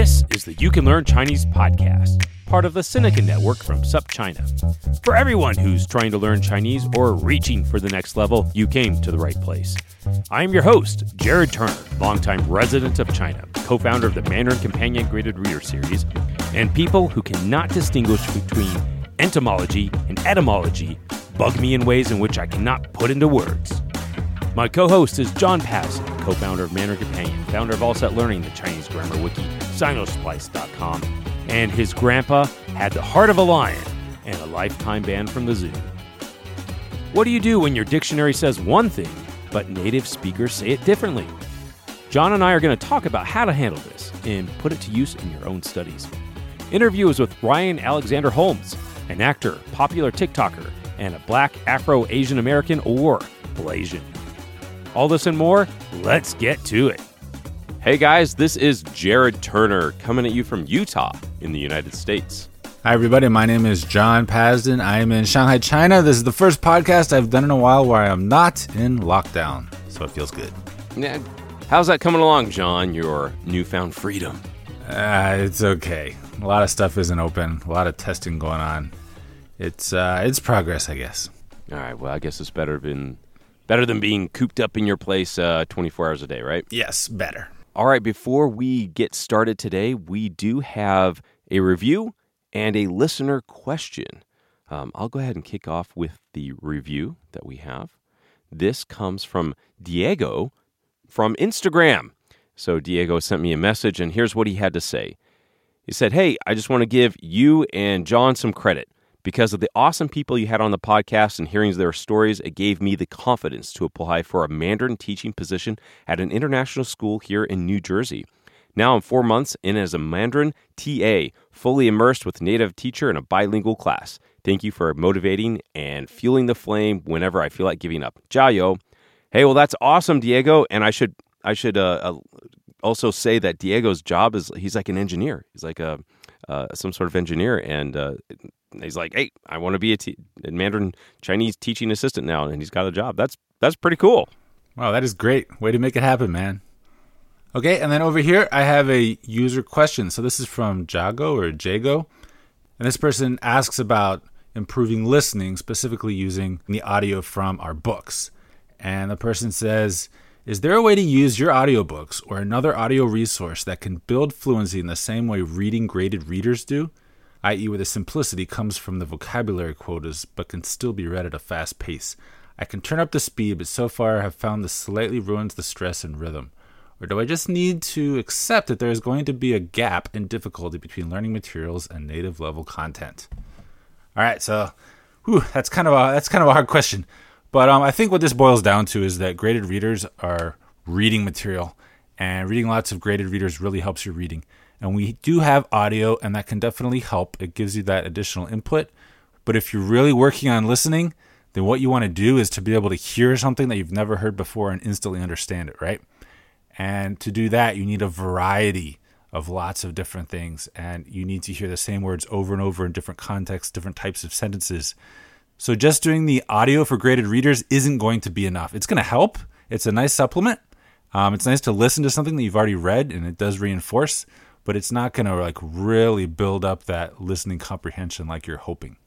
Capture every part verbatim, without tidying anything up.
This is the You Can Learn Chinese podcast, part of the Sinica Network from SupChina. For everyone who's trying to learn Chinese or reaching for the next level, you came to the right place. I am your host, Jared Turner, longtime resident of China, co-founder of the Mandarin Companion Graded Reader Series, and people who cannot distinguish between entomology and etymology bug me in ways in which I cannot put into words. My co-host is John Pazin, co-founder of Mandarin Companion, founder of All Set Learning, the Chinese grammar wiki, Sinosplice dot com, and his grandpa had the heart of a lion and a lifetime ban from the zoo. What do you do when your dictionary says one thing, but native speakers say it differently? John and I are going to talk about how to handle this and put it to use in your own studies. Interview is with Ryan Alexander Holmes, an actor, popular TikToker, and a black Afro-Asian American or Blasian. All this and more, let's get to it. Hey guys, this is Jared Turner coming at you from Utah in the United States. Hi everybody, my name is John Pazin. I am in Shanghai, China. This is the first podcast I've done in a while where I am not in lockdown, so it feels good. Yeah, how's that coming along, John, your newfound freedom? Uh, it's okay. A lot of stuff isn't open, a lot of testing going on. It's uh, it's progress, I guess. All right, well, I guess it's better than, better than being cooped up in your place uh, twenty-four hours a day, right? Yes, better. All right, before we get started today, we do have a review and a listener question. Um, I'll go ahead and kick off with the review that we have. This comes from Diego from Instagram. So Diego sent me a message, and here's what he had to say. He said, "Hey, I just want to give you and John some credit. Because of the awesome people you had on the podcast and hearing their stories, it gave me the confidence to apply for a Mandarin teaching position at an international school here in New Jersey. Now I'm four months in as a Mandarin T A, fully immersed with native teacher in a bilingual class. Thank you for motivating and fueling the flame whenever I feel like giving up. Jiao." Hey, well, that's awesome, Diego. And I should I should uh, uh, also say that Diego's job is he's like an engineer. He's like a uh, some sort of engineer, and uh, he's like, hey, I want to be a, t- a Mandarin Chinese teaching assistant now, and he's got a job. That's that's pretty cool. Wow, that is great. Way to make it happen, man. Okay, and then over here, I have a user question. So this is from Jago or Jago. And this person asks about improving listening, specifically using the audio from our books. And the person says, is there a way to use your audiobooks or another audio resource that can build fluency in the same way reading graded readers do? that is where the simplicity comes from the vocabulary quotas, but can still be read at a fast pace. I can turn up the speed, but so far I have found this slightly ruins the stress and rhythm. Or do I just need to accept that there is going to be a gap in difficulty between learning materials and native level content? All right, so whew, that's kind of a that's kind of a hard question, but um, I think what this boils down to is that graded readers are reading material, and reading lots of graded readers really helps your reading. And we do have audio, and that can definitely help. It gives you that additional input. But if you're really working on listening, then what you want to do is to be able to hear something that you've never heard before and instantly understand it, right? And to do that, you need a variety of lots of different things. And you need to hear the same words over and over in different contexts, different types of sentences. So just doing the audio for graded readers isn't going to be enough. It's going to help. It's a nice supplement. Um, it's nice to listen to something that you've already read, and it does reinforce. But it's not going to like really build up that listening comprehension like you're hoping.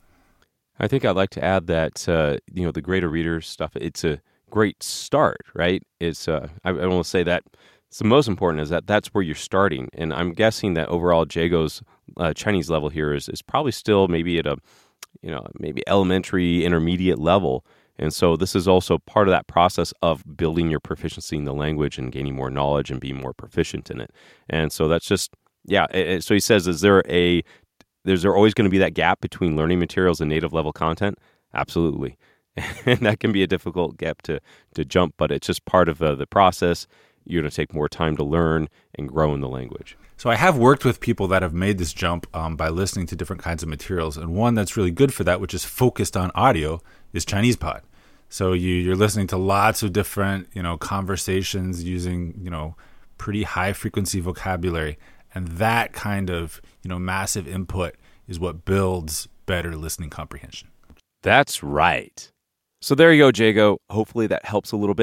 I think I'd like to add that, uh, you know, the graded reader stuff, it's a great start, right? It's uh, I, I want to say that it's the most important is that that's where you're starting. And I'm guessing that overall Jago's uh, Chinese level here is, is probably still maybe at a, you know, maybe elementary, intermediate level. And so this is also part of that process of building your proficiency in the language and gaining more knowledge and being more proficient in it. And so that's just, yeah. It, so he says, is there a, is there always going to be that gap between learning materials and native level content? Absolutely. And that can be a difficult gap to, to jump, but it's just part of uh, the process. You're going to take more time to learn and grow in the language. So I have worked with people that have made this jump um, by listening to different kinds of materials. And one that's really good for that, which is focused on audio, is ChinesePod. So you, you're listening to lots of different, you know, conversations using, you know, pretty high frequency vocabulary. And that kind of, you know, massive input is what builds better listening comprehension. That's right. So there you go, Jago. Hopefully that helps a little bit.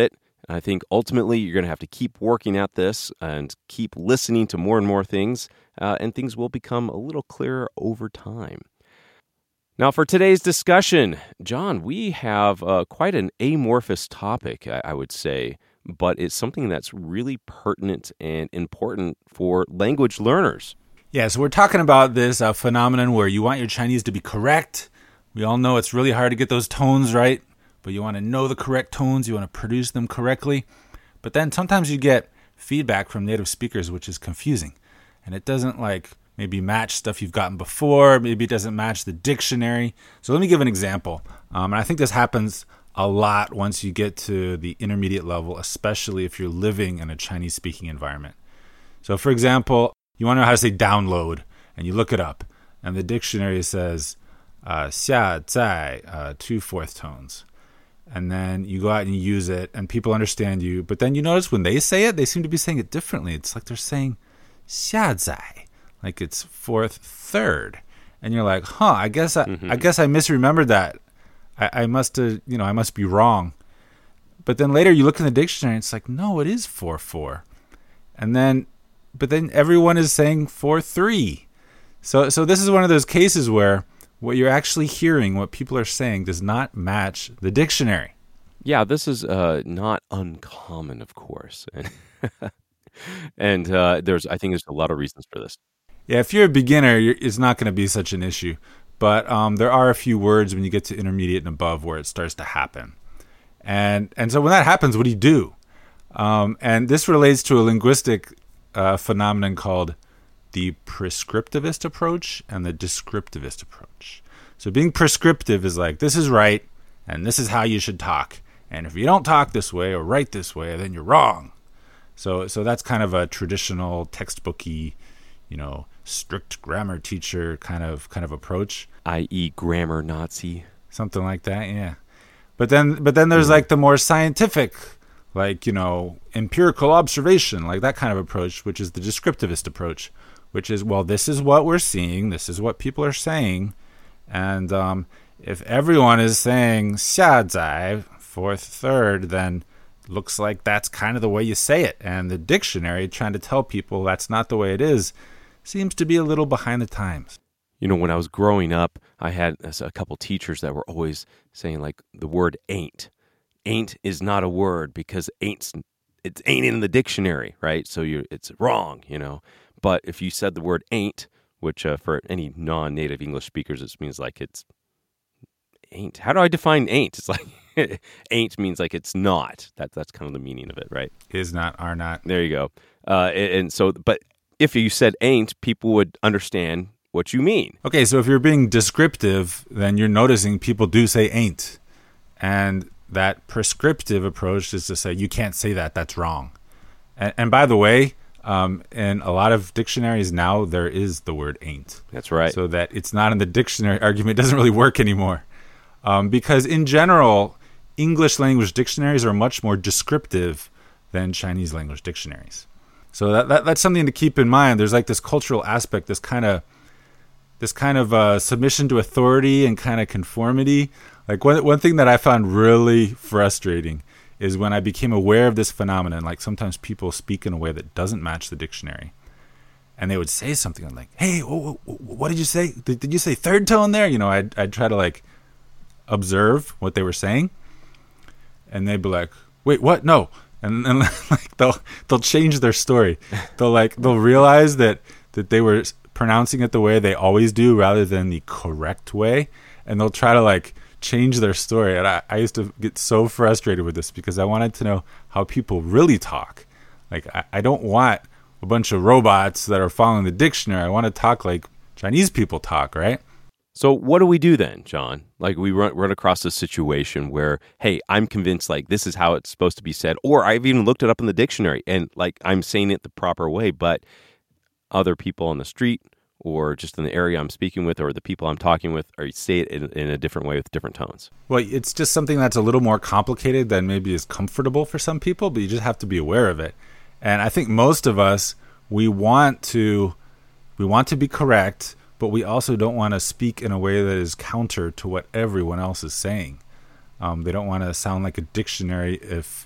I think ultimately you're going to have to keep working at this and keep listening to more and more things, uh, and things will become a little clearer over time. Now, for today's discussion, John, we have uh, quite an amorphous topic, I, I would say, but it's something that's really pertinent and important for language learners. Yeah, so we're talking about this uh, phenomenon where you want your Chinese to be correct. We all know it's really hard to get those tones right, but you want to know the correct tones, you want to produce them correctly. But then sometimes you get feedback from native speakers, which is confusing. And it doesn't like maybe match stuff you've gotten before, maybe it doesn't match the dictionary. So let me give an example. Um, and I think this happens a lot once you get to the intermediate level, especially if you're living in a Chinese-speaking environment. So for example, you want to know how to say download, and you look it up. And the dictionary says, uh, 下在, uh, two fourth tones. And then you go out and you use it, and people understand you. But then you notice when they say it, they seem to be saying it differently. It's like they're saying 下在, like it's fourth, third. And you're like, huh, I guess I, mm-hmm. I guess I misremembered that. I, I must have, you know, I must be wrong. But then later you look in the dictionary, and it's like, no, it is four four. And then, but then everyone is saying four three. So, so this is one of those cases where what you're actually hearing, what people are saying, does not match the dictionary. Yeah, this is uh, not uncommon, of course. and uh, there's, I think there's a lot of reasons for this. Yeah, if you're a beginner, you're, it's not going to be such an issue. But um, there are a few words when you get to intermediate and above where it starts to happen. And and so when that happens, what do you do? Um, and this relates to a linguistic uh, phenomenon called the prescriptivist approach and the descriptivist approach. So being prescriptive is like, this is right, and this is how you should talk. And if you don't talk this way or write this way, then you're wrong. So so that's kind of a traditional textbooky, you know, strict grammar teacher kind of kind of approach. that is grammar Nazi. Something like that, yeah. But then but then there's like the more scientific, like, you know, empirical observation, like that kind of approach, which is the descriptivist approach, which is, well, this is what we're seeing, this is what people are saying, and um, if everyone is saying 下在, fourth, third, then looks like that's kind of the way you say it. And the dictionary trying to tell people that's not the way it is seems to be a little behind the times. You know, when I was growing up, I had a couple teachers that were always saying, like, the word ain't. Ain't is not a word because ain't's, it ain't in the dictionary, right? So you it's wrong, you know. But if you said the word ain't, which uh, for any non-native English speakers, it means like it's ain't. How do I define ain't? It's like ain't means like it's not. That, that's kind of the meaning of it, right? Is not, are not. There you go. Uh, and, and so, but if you said ain't, people would understand what you mean. Okay, so if you're being descriptive, then you're noticing people do say ain't. And that prescriptive approach is to say, you can't say that, that's wrong. And, and by the way, um, in a lot of dictionaries now, there is the word ain't. That's right. So that it's not in the dictionary argument, it doesn't really work anymore. Um, because in general, English language dictionaries are much more descriptive than Chinese language dictionaries. So that, that that's something to keep in mind. There's like this cultural aspect, this kind of this kind of uh, submission to authority and kind of conformity. Like one one thing that I found really frustrating is when I became aware of this phenomenon. Like sometimes people speak in a way that doesn't match the dictionary, and they would say something like, "Hey, oh, oh, what did you say? Did, did you say third tone there?" You know, I'd I'd try to like observe what they were saying, and they'd be like, "Wait, what? No." And then like they'll they'll change their story. They'll like they'll realize that that they were pronouncing it the way they always do rather than the correct way, and they'll try to like change their story. And I, I used to get so frustrated with this because I wanted to know how people really talk. Like I, I don't want a bunch of robots that are following the dictionary. I want to talk like Chinese people talk, right? So what do we do then, John? Like we run, run across this situation where, hey, I'm convinced like this is how it's supposed to be said, or I've even looked it up in the dictionary and like I'm saying it the proper way, but other people on the street or just in the area I'm speaking with or the people I'm talking with or say it in, in a different way with different tones. Well, it's just something that's a little more complicated than maybe is comfortable for some people, but you just have to be aware of it. And I think most of us, we want to, we want to be correct, but we also don't want to speak in a way that is counter to what everyone else is saying. Um, they don't want to sound like a dictionary if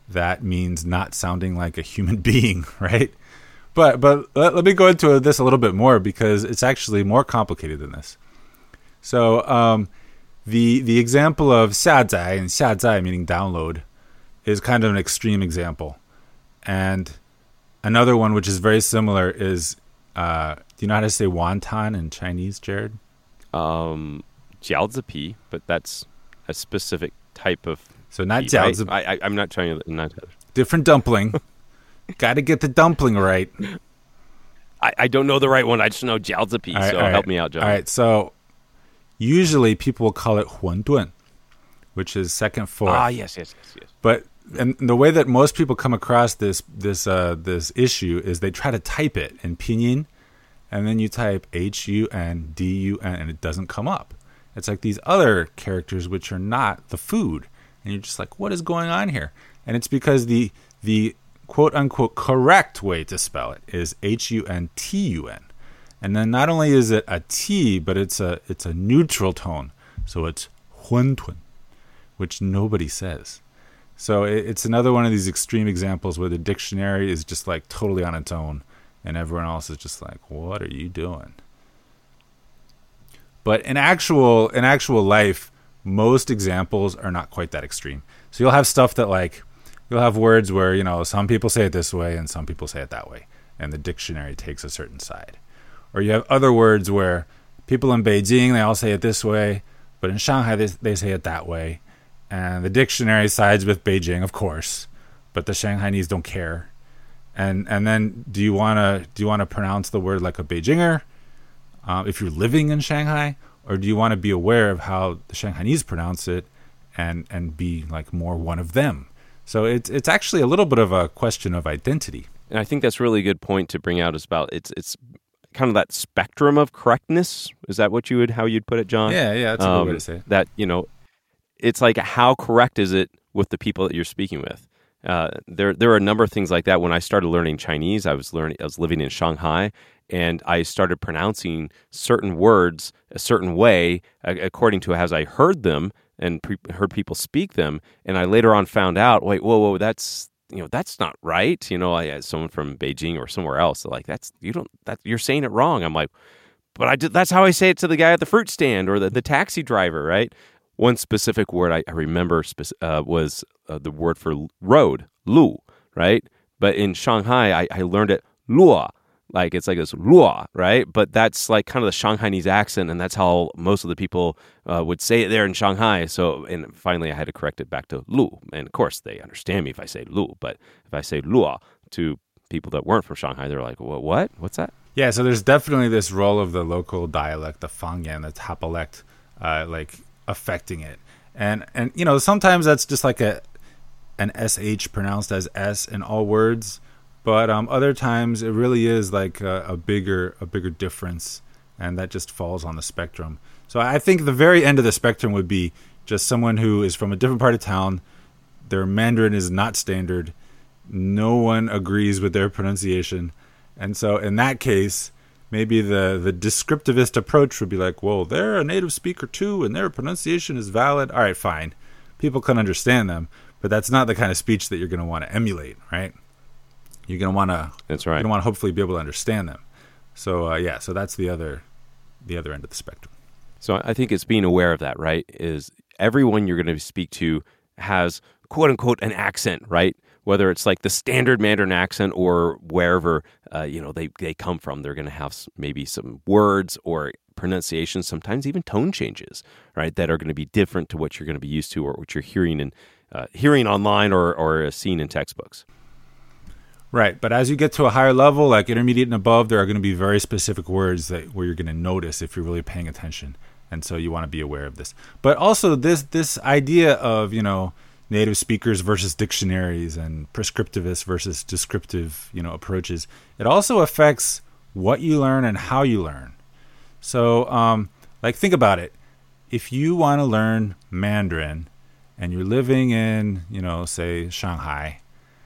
that means not sounding like a human being, right? But but let, let me go into this a little bit more because it's actually more complicated than this. So um, the the example of 下载 and 下载, meaning download, is kind of an extreme example. And another one which is very similar is, uh, do you know how to say wonton in Chinese, Jared? Um, 饺子皮, but that's a specific type of. So not 饺子. jiaozi. I, I, I'm not trying to. Not. Different dumpling. Got to get the dumpling right. I, I don't know the right one. I just know 饺子皮, All right, so all right. help me out, John. All right, so usually people will call it 馄饨, which is second, fourth. Ah, yes, yes, yes, yes. But and the way that most people come across this this uh, this issue is they try to type it in pinyin, and then you type H U N D U N, and it doesn't come up. It's like these other characters which are not the food, and you're just like, what is going on here? And it's because the the quote unquote correct way to spell it is H U N T U N, and then not only is it a T, but it's a it's a neutral tone, so it's 馄饨, which nobody says. So it's another one of these extreme examples where the dictionary is just like totally on its own, and everyone else is just like, what are you doing? But in actual in actual life, most examples are not quite that extreme. So you'll have stuff that like, you'll have words where, you know, some people say it this way and some people say it that way, and the dictionary takes a certain side. Or you have other words where people in Beijing, they all say it this way, but in Shanghai, they, they say it that way. And the dictionary sides with Beijing, of course, but the Shanghainese don't care. And and then do you want to do you want to pronounce the word like a Beijinger um, if you're living in Shanghai, or do you want to be aware of how the Shanghainese pronounce it and and be like more one of them? So it's it's actually a little bit of a question of identity. And I think that's really a good point to bring out is about it's it's kind of that spectrum of correctness. Is that what you would how you'd put it, John? Yeah, yeah, that's a um, good way to say it. That, you know, it's like how correct is it with the people that you're speaking with? Uh, there there are a number of things like that. When I started learning Chinese, I was learning I was living in Shanghai, and I started pronouncing certain words a certain way uh, according to as I heard them and pre- heard people speak them. And I later on found out, wait, whoa, whoa, that's you know that's not right. You know, I had someone from Beijing or somewhere else they're like that's you don't that you're saying it wrong. I'm like, but I did, that's how I say it to the guy at the fruit stand or the, the taxi driver, right? One specific word I, I remember speci- uh, was uh, the word for road, lu, right? But in Shanghai, I, I learned it luo, like it's like this luo, right? But that's like kind of the Shanghainese accent, and that's how most of the people uh, would say it there in Shanghai. So, and finally, I had to correct it back to lu, and of course, they understand me if I say lu. But if I say luo to people that weren't from Shanghai, they're like, "What? What? What's that?" Yeah, so there's definitely this role of the local dialect, the Fangyan, the Tapalect, uh, like affecting it. And, and you know, sometimes that's just like a an S H pronounced as S in all words. But um, other times it really is like a, a bigger a bigger difference, and that just falls on the spectrum. So I think the very end of the spectrum would be just someone who is from a different part of town. Their Mandarin is not standard. No one agrees with their pronunciation. And so in that case, maybe the, the descriptivist approach would be like, well, they're a native speaker too, and their pronunciation is valid. All right, fine. People can understand them, but that's not the kind of speech that you're going to want to emulate, right? You're going to want to. That's right. You're going to want to hopefully be able to understand them. So uh, yeah, so that's the other, the other end of the spectrum. So I think it's being aware of that, right? Is everyone you're going to speak to has quote unquote an accent, right? Whether it's like the standard Mandarin accent or wherever uh, you know they, they come from, they're going to have maybe some words or pronunciations, sometimes even tone changes, right? That are going to be different to what you're going to be used to or what you're hearing in uh, hearing online or or seen in textbooks. Right, but as you get to a higher level, like intermediate and above, there are going to be very specific words that where you're going to notice if you're really paying attention, and so you want to be aware of this. But also this this idea of you know. native speakers versus dictionaries and prescriptivist versus descriptive, you know, approaches. It also affects what you learn and how you learn. So, um, like, think about it. If you want to learn Mandarin and you're living in, you know, say Shanghai,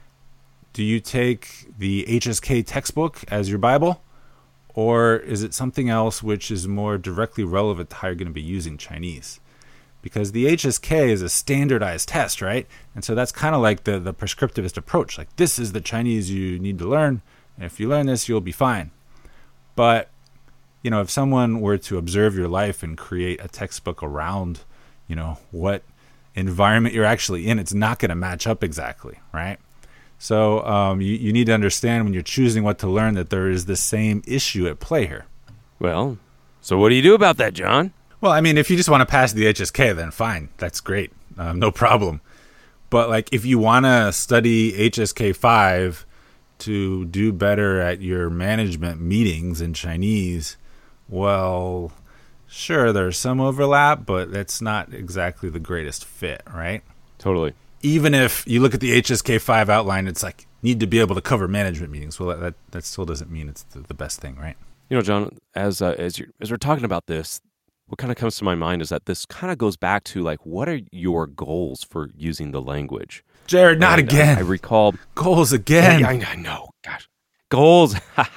do you take the H S K textbook as your Bible? Or is it something else which is more directly relevant to how you're going to be using Chinese? because the H S K is a standardized test, right? And so that's kind of like the, the prescriptivist approach. Like, this is the Chinese you need to learn, and if you learn this, you'll be fine. But, you know, if someone were to observe your life and create a textbook around, you know, what environment you're actually in, it's not going to match up exactly, right? So um, you, you need to understand when you're choosing what to learn that there is the same issue at play here. Well, so what do you do about that, John? Well, I mean, if you just want to pass the H S K, then fine. That's great. Um, no problem. But, like, if you want to study H S K five to do better at your management meetings in Chinese, well, sure, there's some overlap, but that's not exactly the greatest fit, right? Totally. Even if you look at the H S K five outline, it's like, need to be able to cover management meetings. Well, that that still doesn't mean it's the, the best thing, right? You know, John, as uh, as, you're, as we're talking about this, what kind of comes to my mind is that this kind of goes back to, like, what are your goals for using the language? Jared, not and, again. Uh, I recall goals again. I, I know, gosh, goals.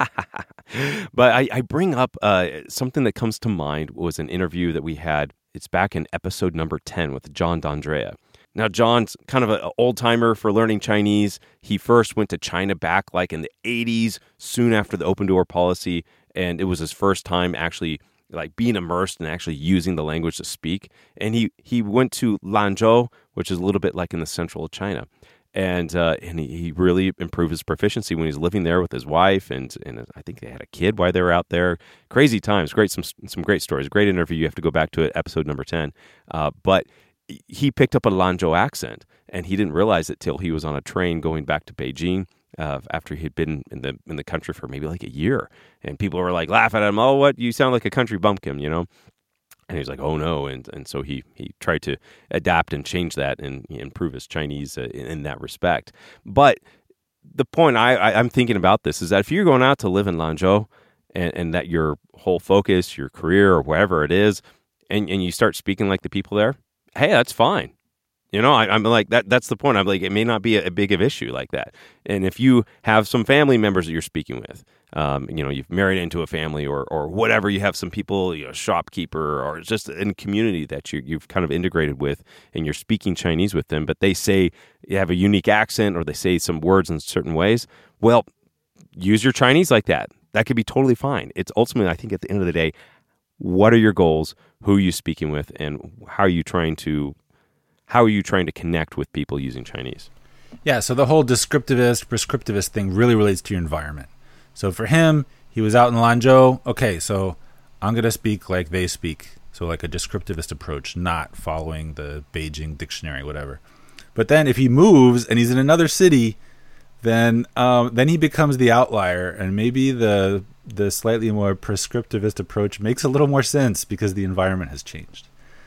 But I, I bring up uh, something that comes to mind was an interview that we had. It's back in episode number ten with John D'Andrea. Now, John's kind of an old timer for learning Chinese. He first went to China back like in the eighties, soon after the open door policy, and it was his first time actually like being immersed and actually using the language to speak. And he, he went to Lanzhou, which is a little bit like in the central of China. And uh, and he, he really improved his proficiency when he was living there with his wife. And, and I think they had a kid while they were out there. Crazy times. Great, some some great stories. Great interview. You have to go back to it, episode number ten. Uh, but he picked up a Lanzhou accent, and he didn't realize it till he was on a train going back to Beijing. Uh, after he'd been in the in the country for maybe like a year, and people were like laughing at him. Oh, what, you sound like a country bumpkin, you know? And he's like, oh no, and and so he he tried to adapt and change that and improve his Chinese uh, in, in that respect. But the point I, I I'm thinking about this is that if you're going out to live in Lanzhou, and, and that your whole focus, your career or wherever it is, and and you start speaking like the people there, hey, that's fine. You know, I, I'm like, that. that's the point. I'm like, it may not be a, a big of issue like that. And if you have some family members that you're speaking with, um, you know, you've married into a family or or whatever, you have some people, you know, shopkeeper or just in a community that you, you've kind of integrated with, and you're speaking Chinese with them, but they say you have a unique accent or they say some words in certain ways, well, use your Chinese like that. That could be totally fine. It's ultimately, I think at the end of the day, what are your goals? Who are you speaking with? And how are you trying to How are you trying to connect with people using Chinese? Yeah, so the whole descriptivist, prescriptivist thing really relates to your environment. So for him, he was out in Lanzhou. Okay, so I'm going to speak like they speak. So like a descriptivist approach, not following the Beijing dictionary, whatever. But then if he moves and he's in another city, then um, then he becomes the outlier. And maybe the the slightly more prescriptivist approach makes a little more sense because the environment has changed.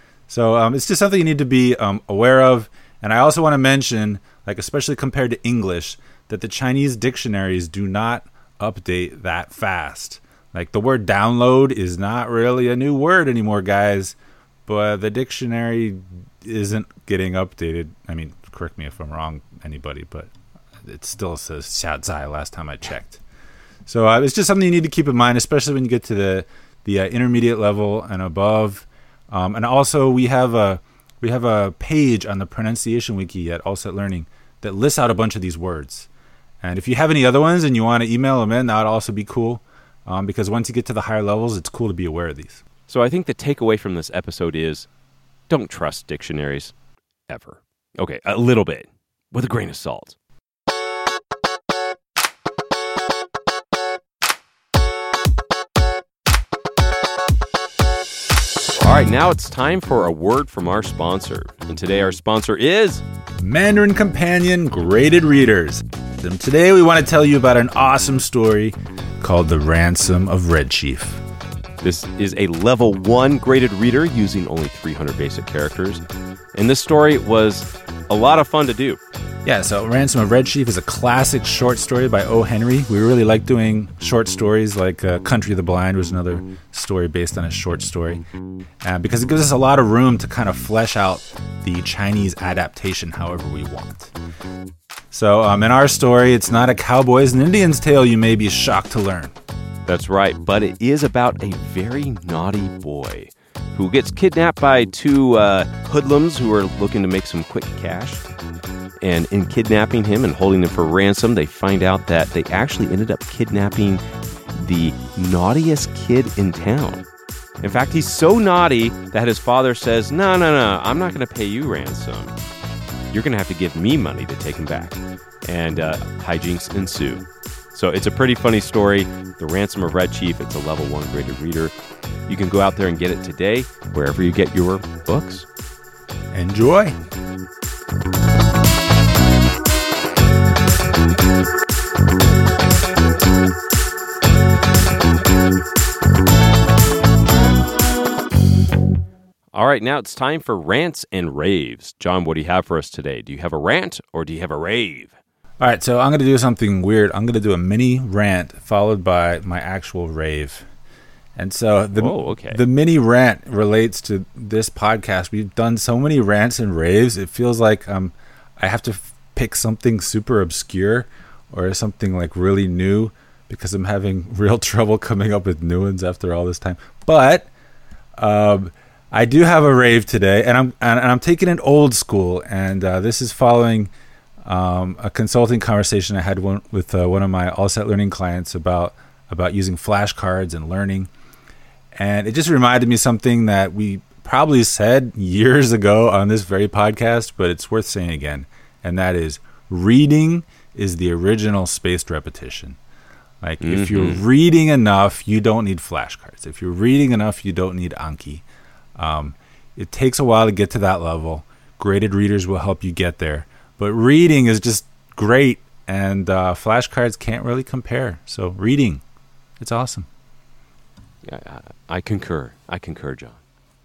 So um, it's just something you need to be um, aware of. And I also want to mention, like especially compared to English, that the Chinese dictionaries do not update that fast. Like the word download is not really a new word anymore, guys. But the dictionary isn't getting updated. I mean, correct me if I'm wrong, anybody, but it still says 下载 last time I checked. So uh, it's just something you need to keep in mind, especially when you get to the, the uh, intermediate level and above. Um, and also, we have a we have a page on the Pronunciation Wiki at All Set Learning that lists out a bunch of these words. And if you have any other ones and you want to email them in, that would also be cool. Um, because once you get to the higher levels, it's cool to be aware of these. So I think the takeaway from this episode is don't trust dictionaries ever. Okay, a little bit, with a grain of salt. All right, now it's time for a word from our sponsor. And today our sponsor is Mandarin Companion Graded Readers. And today we want to tell you about an awesome story called The Ransom of Red Chief. This is a level one graded reader using only three hundred basic characters. And this story was a lot of fun to do. Yeah, so Ransom of Red Chief is a classic short story by O. Henry. We really like doing short stories, like uh, Country of the Blind was another story based on a short story, uh, because it gives us a lot of room to kind of flesh out the Chinese adaptation however we want. So um, in our story, it's not a cowboys and Indians tale, you may be shocked to learn. That's right, but it is about a very naughty boy who gets kidnapped by two uh, hoodlums who are looking to make some quick cash. And in kidnapping him and holding him for ransom, they find out that they actually ended up kidnapping the naughtiest kid in town. In fact, he's so naughty that his father says, no, no, no, I'm not going to pay you ransom. You're going to have to give me money to take him back. And uh, hijinks ensue. So it's a pretty funny story. The Ransom of Red Chief, it's a level one graded reader. You can go out there and get it today, wherever you get your books. Enjoy. All right, now it's time for rants and raves. John, what do you have for us today? Do you have a rant or do you have a rave? All right, so I'm going to do something weird. I'm going to do a mini rant followed by my actual rave. And so the, Whoa, okay. the mini rant relates to this podcast. We've done so many rants and raves. It feels like um, I have to f- pick something super obscure or something like really new because I'm having real trouble coming up with new ones after all this time. But um, I do have a rave today, and I'm and, and I'm taking it old school. And uh, this is following um, a consulting conversation I had one, with uh, one of my All Set Learning clients about about using flashcards and learning. And it just reminded me something that we probably said years ago on this very podcast, but it's worth saying again. And that is, reading is the original spaced repetition. Like, mm-hmm. if you're reading enough, you don't need flashcards. If you're reading enough, you don't need Anki. Um, it takes a while to get to that level. Graded readers will help you get there. But reading is just great, and uh, flashcards can't really compare. So reading, it's awesome. I, I concur. I concur, John.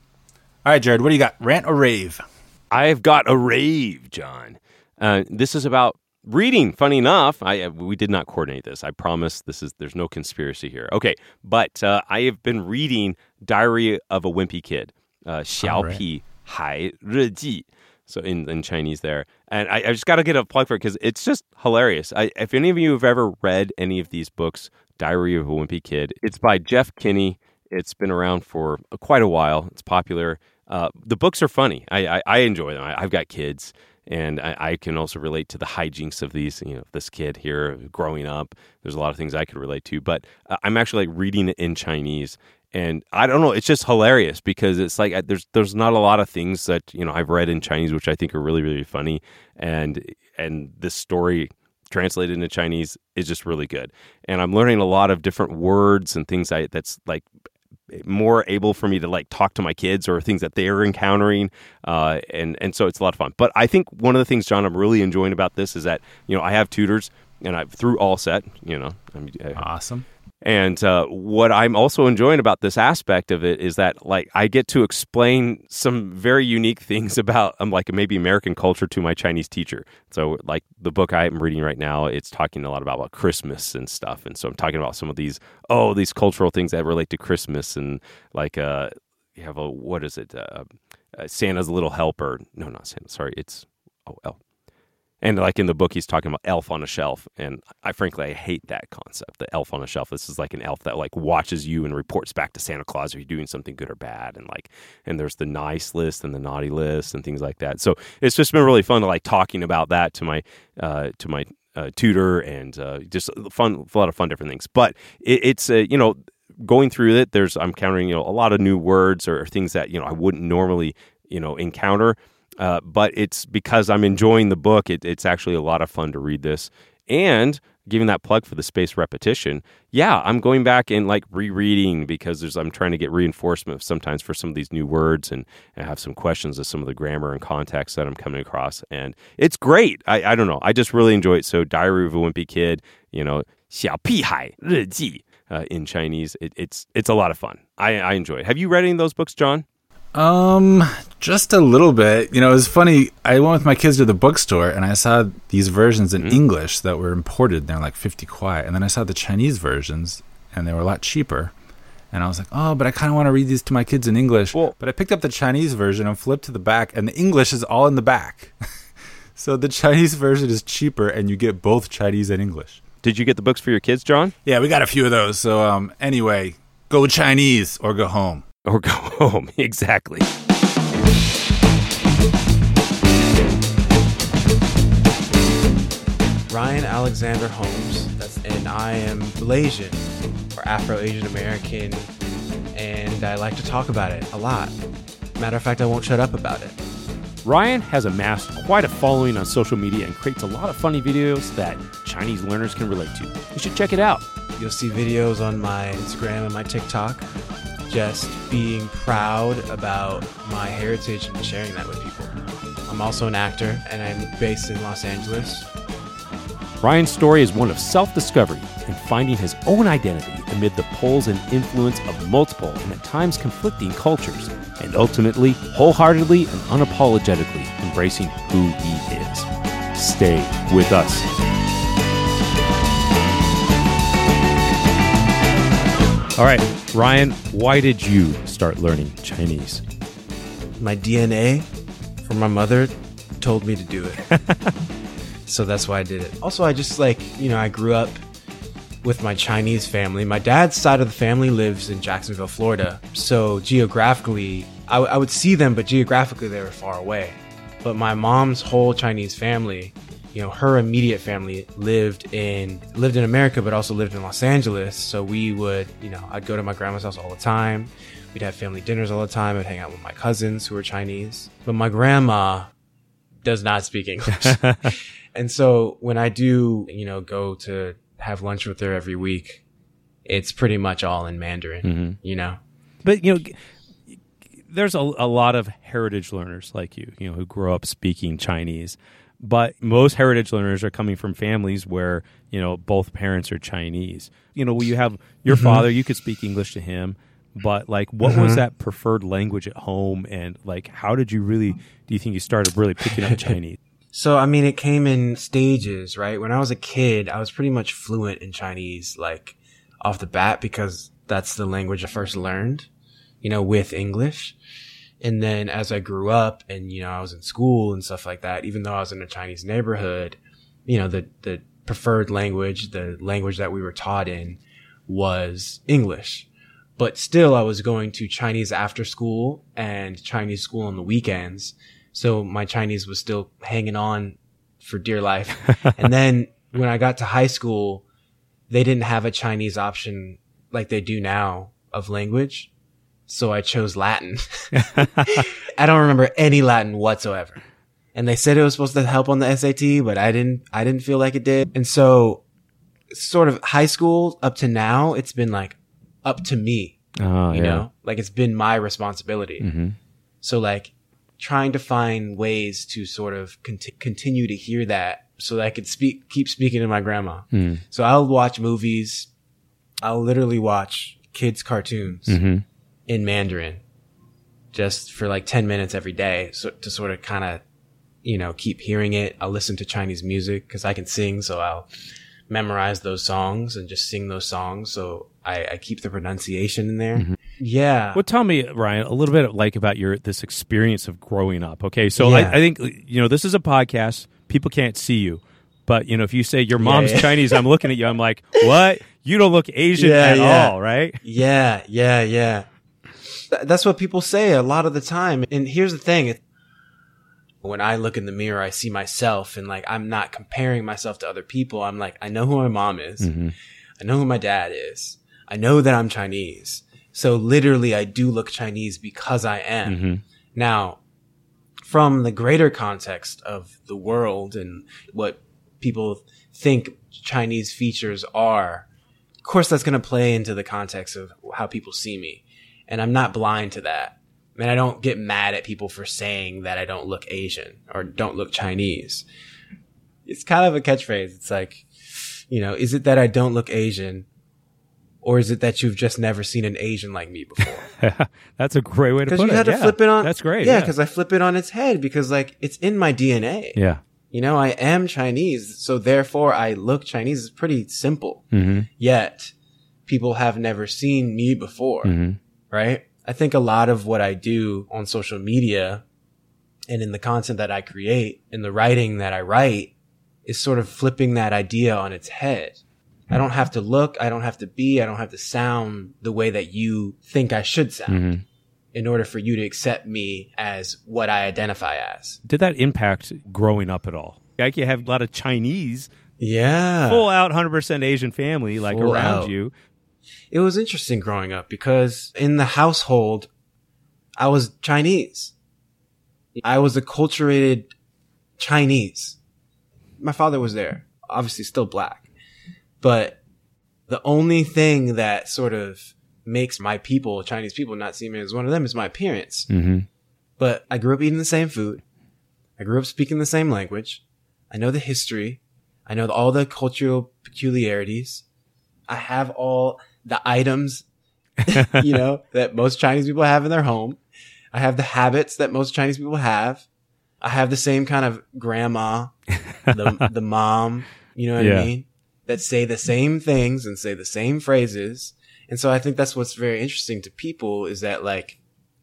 All right, Jared, what do you got? Rant or rave? I've got a rave, John. Uh, this is about reading. Funny enough, I we did not coordinate this. I promise. This is there's no conspiracy here. Okay, but uh, I have been reading Diary of a Wimpy Kid, uh, 小屁孩日记. So in, in Chinese there. And I, I just got to get a plug for it because it's just hilarious. I, if any of you have ever read any of these books, Diary of a Wimpy Kid, it's by Jeff Kinney. It's been around for quite a while. It's popular. Uh, the books are funny. I, I, I enjoy them. I, I've got kids, and I, I can also relate to the hijinks of these. You know, this kid here growing up. There's a lot of things I could relate to. But uh, I'm actually like reading it in Chinese. And I don't know, it's just hilarious because it's like I, there's there's not a lot of things that, you know, I've read in Chinese which I think are really, really funny. And and this story translated into Chinese is just really good. And I'm learning a lot of different words and things I, that's like more able for me to like talk to my kids or things that they're encountering. Uh, and, and so it's a lot of fun. But I think one of the things, John, I'm really enjoying about this is that, you know, I have tutors and I through All Set, you know. I'm, I, awesome. And uh, what I'm also enjoying about this aspect of it is that, like, I get to explain some very unique things about, um, like, maybe American culture to my Chinese teacher. So, like, the book I'm reading right now, it's talking a lot about, about Christmas and stuff. And so I'm talking about some of these, oh, these cultural things that relate to Christmas. And, like, uh, you have a, what is it? Uh, uh, Santa's Little Helper. No, not Santa. Sorry. It's, oh, Elf. And like in the book, he's talking about elf on a shelf. And I frankly, I hate that concept, the elf on a shelf. This is like an elf that like watches you and reports back to Santa Claus if you're doing something good or bad. And like, and there's the nice list and the naughty list and things like that. So it's just been really fun to like talking about that to my, uh, to my uh, tutor and uh, just fun, a lot of fun different things. But it, it's, uh, you know, going through it, there's, I'm encountering, you know, a lot of new words or things that, you know, I wouldn't normally, you know, encounter. Uh, but it's because I'm enjoying the book. It, it's actually a lot of fun to read this. And giving that plug for the spaced repetition, yeah, I'm going back and like rereading because there's I'm trying to get reinforcement sometimes for some of these new words and, and have some questions of some of the grammar and context that I'm coming across. And it's great. I, I don't know. I just really enjoy it. So Diary of a Wimpy Kid, you know, 小屁孩日记 uh, in Chinese. It, it's it's a lot of fun. I, I enjoy it. Have you read any of those books, John? Um, just a little bit. You know, it was funny. I went with my kids to the bookstore and I saw these versions in mm-hmm. English that were imported. They're like fifty kuai. And then I saw the Chinese versions and they were a lot cheaper. And I was like, oh, but I kind of want to read these to my kids in English. Well, but I picked up the Chinese version and flipped to the back and the English is all in the back. So the Chinese version is cheaper and you get both Chinese and English. Did you get the books for your kids, John? Yeah, we got a few of those. So um, anyway, go Chinese or go home. Or go home. Exactly. Ryan Alexander Holmes, that's, and I am Malaysian or Afro-Asian American, and I like to talk about it a lot. Matter of fact, I won't shut up about it. Ryan has amassed quite a following on social media and creates a lot of funny videos that Chinese learners can relate to. You should check it out. You'll see videos on my Instagram and my TikTok, just being proud about my heritage and sharing that with people. I'm also an actor, and I'm based in Los Angeles. Ryan's story is one of self-discovery and finding his own identity amid the pulls and influence of multiple and at times conflicting cultures, and ultimately, wholeheartedly and unapologetically embracing who he is. Stay with us. All right, Ryan, why did you start learning Chinese? My D N A from my mother told me to do it. So that's why I did it. Also, I just like, you know, I grew up with my Chinese family. My dad's side of the family lives in Jacksonville, Florida. So geographically, I, w- I would see them, but geographically they were far away. But my mom's whole Chinese family, you know, her immediate family lived in lived in America, but also lived in Los Angeles. So we would, you know, I'd go to my grandma's house all the time. We'd have family dinners all the time. I'd hang out with my cousins who were Chinese. But my grandma does not speak English. And so when I do, you know, go to have lunch with her every week, it's pretty much all in Mandarin, mm-hmm. you know? But, you know, there's a, a lot of heritage learners like you, you know, who grow up speaking Chinese. But most heritage learners are coming from families where, you know, both parents are Chinese. You know, you have your mm-hmm. father, you could speak English to him. But, like, what mm-hmm. was that preferred language at home? And, like, how did you really, do you think you started really picking up Chinese? So, I mean, it came in stages, right? When I was a kid, I was pretty much fluent in Chinese, like, off the bat, because that's the language I first learned, you know, with English. And then as I grew up and, you know, I was in school and stuff like that, even though I was in a Chinese neighborhood, you know, the, the preferred language, the language that we were taught in was English. But still, I was going to Chinese after school and Chinese school on the weekends. So my Chinese was still hanging on for dear life. And then when I got to high school, they didn't have a Chinese option like they do now of language. So I chose Latin. I don't remember any Latin whatsoever. And they said it was supposed to help on the S A T, but I didn't, I didn't feel like it did. And so sort of high school up to now, it's been like up to me, oh, you yeah. know, like it's been my responsibility. Mm-hmm. So like trying to find ways to sort of cont- continue to hear that so that I could speak, keep speaking to my grandma. Mm. So I'll watch movies. I'll literally watch kids' cartoons mm-hmm. in Mandarin just for like ten minutes every day. So to sort of kind of, you know, keep hearing it. I'll listen to Chinese music because I can sing. So I'll memorize those songs and just sing those songs. So I, I keep the pronunciation in there. Mm-hmm. Yeah. Well, tell me, Ryan, a little bit like about your this experience of growing up. Okay, so Yeah. I, I think you know this is a podcast. People can't see you, but you know if you say your mom's Yeah, yeah. Chinese, I'm looking at you. I'm like, what? You don't look Asian Yeah, at yeah. all, right? Yeah, yeah, yeah. Th- that's what people say a lot of the time. And here's the thing. It- when I look in the mirror, I see myself and like, I'm not comparing myself to other people. I'm like, I know who my mom is. Mm-hmm. I know who my dad is. I know that I'm Chinese. So literally I do look Chinese because I am. Mm-hmm. Now, from the greater context of the world and what people think Chinese features are, of course that's going to play into the context of how people see me. And I'm not blind to that. I mean, I don't get mad at people for saying that I don't look Asian or don't look Chinese. It's kind of a catchphrase. It's like, you know, is it that I don't look Asian? Or is it that you've just never seen an Asian like me before? That's a great way to put Because it. you had to Yeah. flip it on. That's great. Yeah, because I flip it on its head because like it's in my D N A. yeah. You know, I am Chinese, so therefore I look Chinese. It's pretty simple. Mm-hmm. Yet people have never seen me before, Mm-hmm. right? I think a lot of what I do on social media and in the content that I create, in the writing that I write, is sort of flipping that idea on its head. I don't have to look, I don't have to be, I don't have to sound the way that you think I should sound. Mm-hmm. in order for you to accept me as what I identify as. Did that impact growing up at all? Like you have a lot of Chinese, Yeah. full out one hundred percent Asian family like Full around out. you. It was interesting growing up because in the household, I was Chinese. I was acculturated Chinese. My father was there, obviously still black. But the only thing that sort of makes my people, Chinese people, not see me as one of them is my appearance. Mm-hmm. But I grew up eating the same food. I grew up speaking the same language. I know the history. I know all the cultural peculiarities. I have all the items, you know, that most Chinese people have in their home. I have the habits that most Chinese people have. I have the same kind of grandma, the the mom, you know what Yeah. I mean? That say the same things and say the same phrases. And so I think that's what's very interesting to people is that like,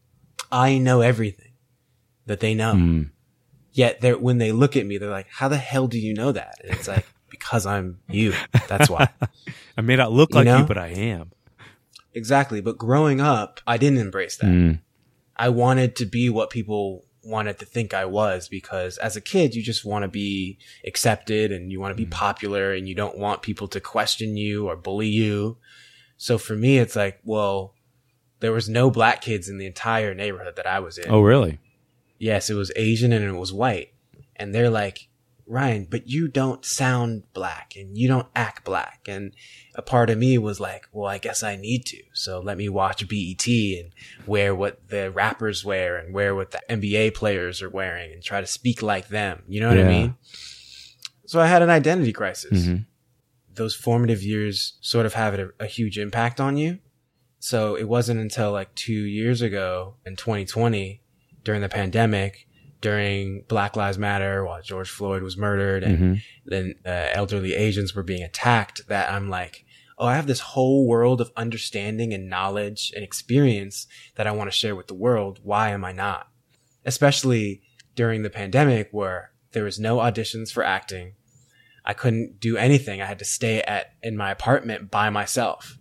I know everything that they know. Mm. Yet they're, when they look at me, they're like, how the hell do you know that? And it's like, because I'm you. That's why. I may not look You like know? you, but I am. Exactly. But growing up, I didn't embrace that. Mm. I wanted to be what people wanted to think I was because as a kid, you just want to be accepted and you want to be popular and you don't want people to question you or bully you. So for me, it's like, well, there was no black kids in the entire neighborhood that I was in. Oh, really? Yes, it was Asian and it was white. And they're like, Ryan, but you don't sound black and you don't act black. And a part of me was like, well, I guess I need to. So let me watch B E T and wear what the rappers wear and wear what the N B A players are wearing and try to speak like them. You know what Yeah. I mean? So I had an identity crisis. Mhm. Those formative years sort of have a, a huge impact on you. So it wasn't until like two years ago in twenty twenty during the pandemic, during Black Lives Matter, while George Floyd was murdered and Mhm. then uh, elderly Asians were being attacked, that I'm like, oh, I have this whole world of understanding and knowledge and experience that I want to share with the world. Why am I not? Especially during the pandemic where there was no auditions for acting. I couldn't do anything. I had to stay at in my apartment by myself.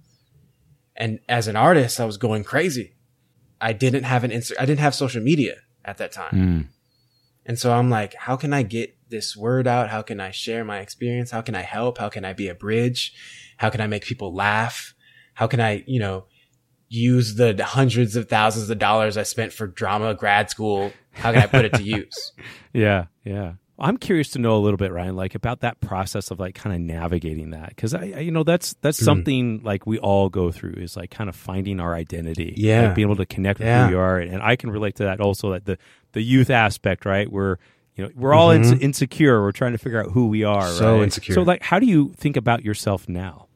And as an artist, I was going crazy. I didn't have an Insta- I didn't have social media at that time. Mm. And so I'm like, how can I get this word out? How can I share my experience? How can I help? How can I be a bridge? How can I make people laugh? How can I, you know, use the hundreds of thousands of dollars I spent for drama grad school? How can I put it to use? Yeah, yeah. I'm curious to know a little bit, Ryan, like about that process of like kind of navigating that, because I, I, you know, that's that's Mm. something like we all go through is like kind of finding our identity, Yeah. like being able to connect with Yeah. who you are, and, and I can relate to that also. That the the youth aspect, right? Where you know we're all Mhm. in, insecure, we're trying to figure out who we are. So right? insecure. So, like, how do you think about yourself now?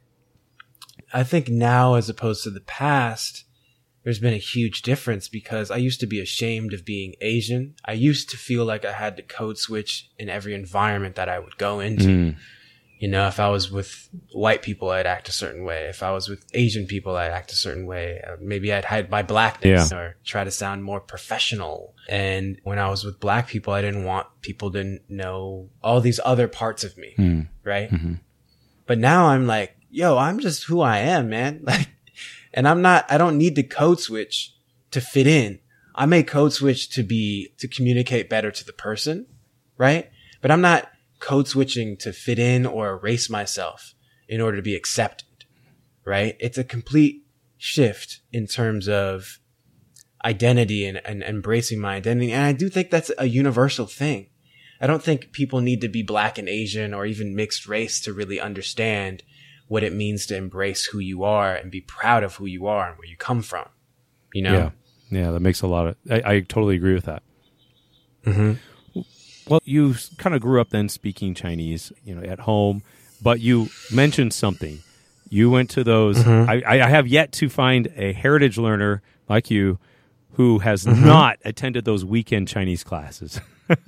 I think now, as opposed to the past, there's been a huge difference because I used to be ashamed of being Asian. I used to feel like I had to code switch in every environment that I would go into. Mm. You know, if I was with white people, I'd act a certain way. If I was with Asian people, I'd act a certain way. Uh, maybe I'd hide my blackness Yeah. or try to sound more professional. And when I was with black people, I didn't want people to know all these other parts of me. Mm. Right. Mhm. But now I'm like, yo, I'm just who I am, man. Like, and I'm not, I don't need to code switch to fit in. I may code switch to be, to communicate better to the person. Right. But I'm not code switching to fit in or erase myself in order to be accepted. Right. It's a complete shift in terms of identity and, and embracing my identity. And I do think that's a universal thing. I don't think people need to be black and Asian or even mixed race to really understand what it means to embrace who you are and be proud of who you are and where you come from. You know? Yeah, yeah, that makes a lot of. I, I totally agree with that. Mm-hmm. Well, you kind of grew up then speaking Chinese, you know, at home, but you mentioned something. You went to those. Mhm. I, I have yet to find a heritage learner like you who has Mhm. not attended those weekend Chinese classes.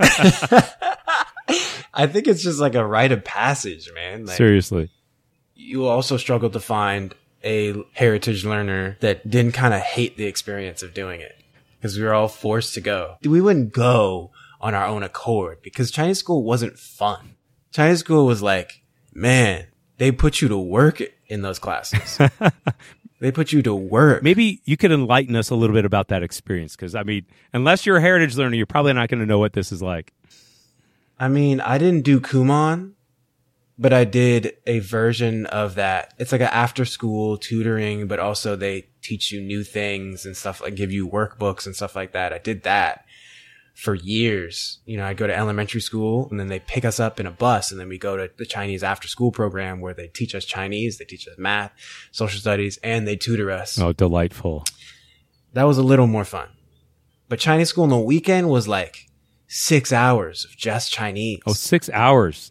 I think it's just like a rite of passage, man. Like, Seriously. you also struggle to find a heritage learner that didn't kind of hate the experience of doing it because we were all forced to go. We wouldn't go on our own accord because Chinese school wasn't fun. Chinese school was like, man, they put you to work in those classes. They put you to work. Maybe you could enlighten us a little bit about that experience, because, I mean, unless you're a heritage learner, you're probably not going to know what this is like. I mean, I didn't do Kumon, but I did a version of that. It's like an after-school tutoring, but also they teach you new things and stuff, like give you workbooks and stuff like that. I did that for years. You know, I go to elementary school and then they pick us up in a bus and then we go to the Chinese after school program where they teach us Chinese, they teach us math, social studies, and they tutor us. Oh, delightful. That was a little more fun. But Chinese school on the weekend was like six hours of just Chinese. Oh, six hours.